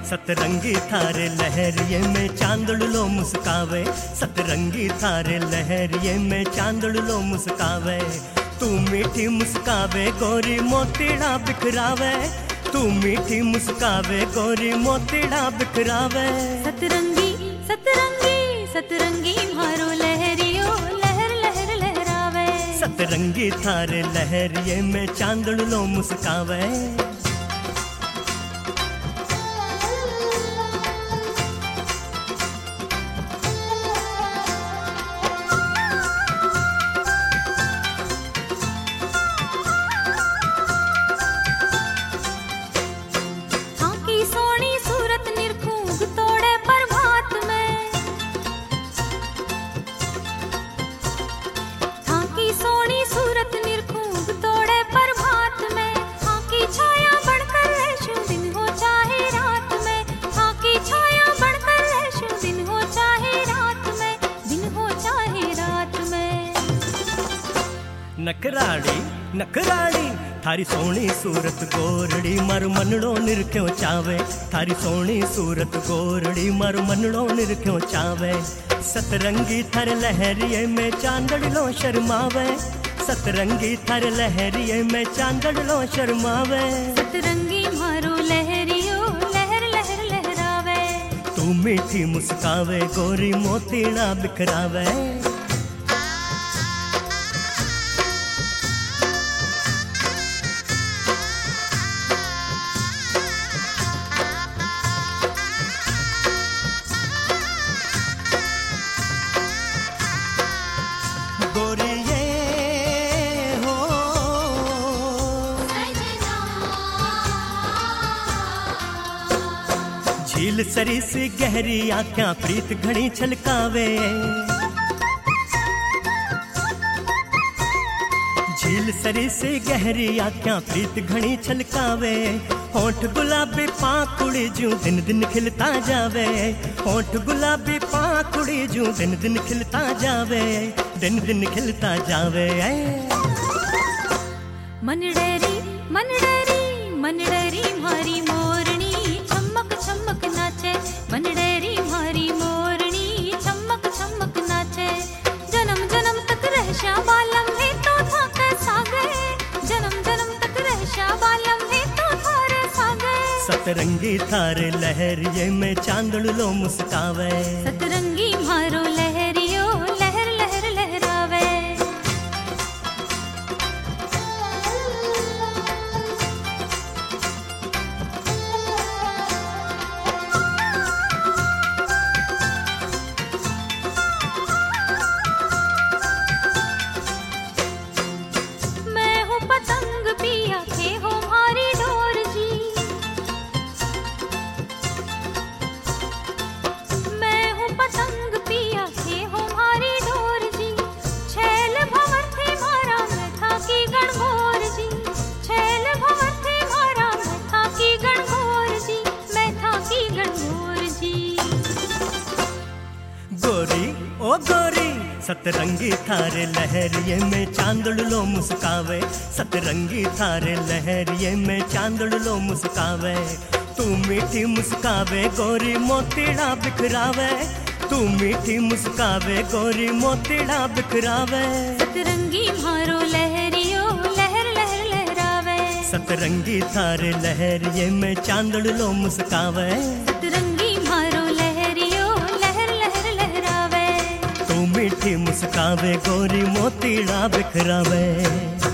सतरंगी थारे लहरिये में चांदड़ो मुस्कावे, सतरंगी थारे लहरिये में चांदड़ो मुस्कावे। तू मीठी मुस्कावे गोरी मोतीड़ा बिखरावे, तू मीठी मुस्कावे गोरी मोतीड़ा बिखरावे। सतरंगी सतरंगी सतरंगी मारो लहरियो लहर लहर लहरावे। सतरंगी थारे लहरिये में चांदड़ो मुस्कावे। नखराड़ी नखराड़ी थारी सोहनी सूरत गोरड़ी मर मनड़ो निरख्यो चावे, थारी सोहनी सूरत गोरड़ी मर मनड़ो निरख्यो चावे। सतरंगी थारे लहरिये में चांदड़ो शर्मावे, सतरंगी थारे लहरिये में चांदड़ो शर्मावे। सतरंगी मारो लहरियो लहर लहर लहरावे। तू मीठी मुस्कावे गोरी मोतीड़ा बिखरावे। झील सरी सी गहरी आँख्यां प्रीत घड़ी छलकावे, झील सरी सी गहरी आँख्यां प्रीत घड़ी छलकावे। होठ गुलाबी पाखुड़ी जूं दिन दिन खिलता जावे, होठ गुलाबी पाखुड़ी जूं दिन दिन खिलता जावे, दिन दिन खिलता जावे। मनडरी मनडरी मनडरी मारी मोरनी चमक चमक नाचे, मनडरी मारी मोरनी चमक चमक नाचे। जन्म जन्म तक रहशा बालम है तो था कैसा गए, जन्म जन्म तक रहशा बालम है तो थारे सागे। सतरंगी थारे लहरिये में चांदड़ो मुस्कावे। सतरंगी मारो लहरियो लहर लहर लहरावे। ओ गोरी सतरंगी थारे लहरिये में चांदड़ो मुस्कावे, सतरंगी थारे लहरिये में चांदड़ो मुस्कावे। तू मीठी मुस्कावे गोरी मोतीड़ा बिखरावे, तू मीठी मुस्कावे गोरी मोतीड़ा बिखरावे। सतरंगी मारो लहरियो लहर लहर लहरावे। सतरंगी थारे लहरिये में चांदड़ो मुस्कावे। सतरंगी मारो लहरियो लहर लहर लहरावे। तू मीठी मुस्कावे गोरी मोतीड़ा बिखरावे।